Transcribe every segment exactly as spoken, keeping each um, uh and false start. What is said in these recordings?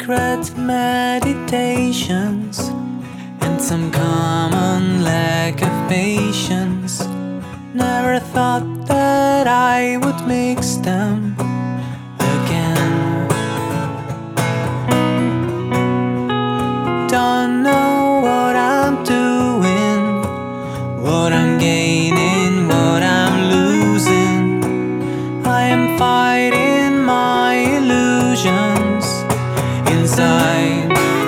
secret meditations and some common lack of patience. Never thought that I would mix them again. Don't know what I'm doing, what I'm gaining, what I'm losing. I am fighting my illusions inside,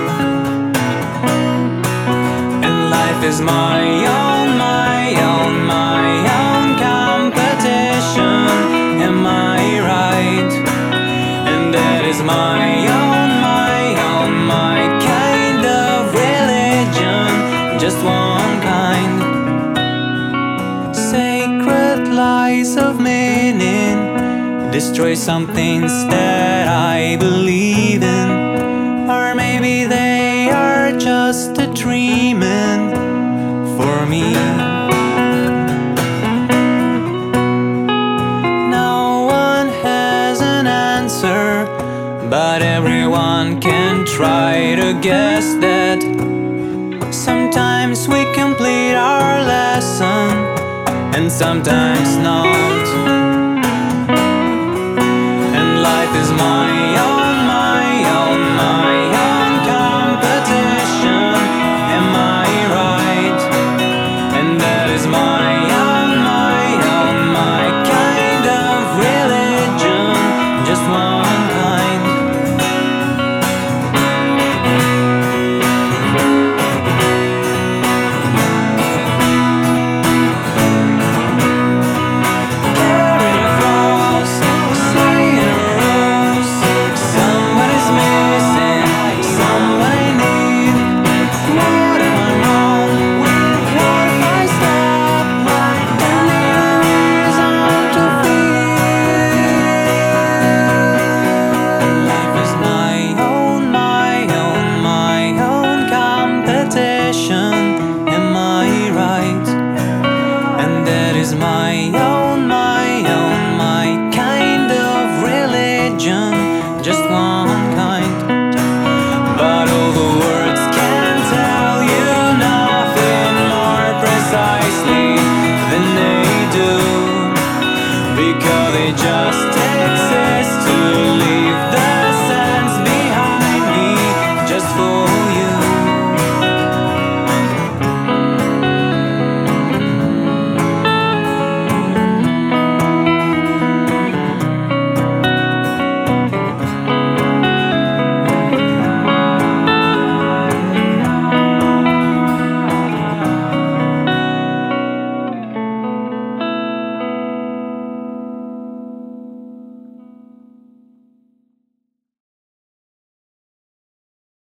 and life is my own, my own, my own competition. Am I right? And that is my own, my own, my kind of religion, just one kind. Sacred lies of meaning destroy some things that I believe in, or maybe they are just a dreaming for me. No one has an answer, but everyone can try to guess that. Sometimes we complete our lesson and sometimes not. Life is my own, my own, my own competition. Am I right? And that is my own, my own, my kind of religion, just one kind. Am I right? And that is my own, my own, my kind of religion, just one kind. But all the words can tell you nothing more precisely than they do, because they just exist to live.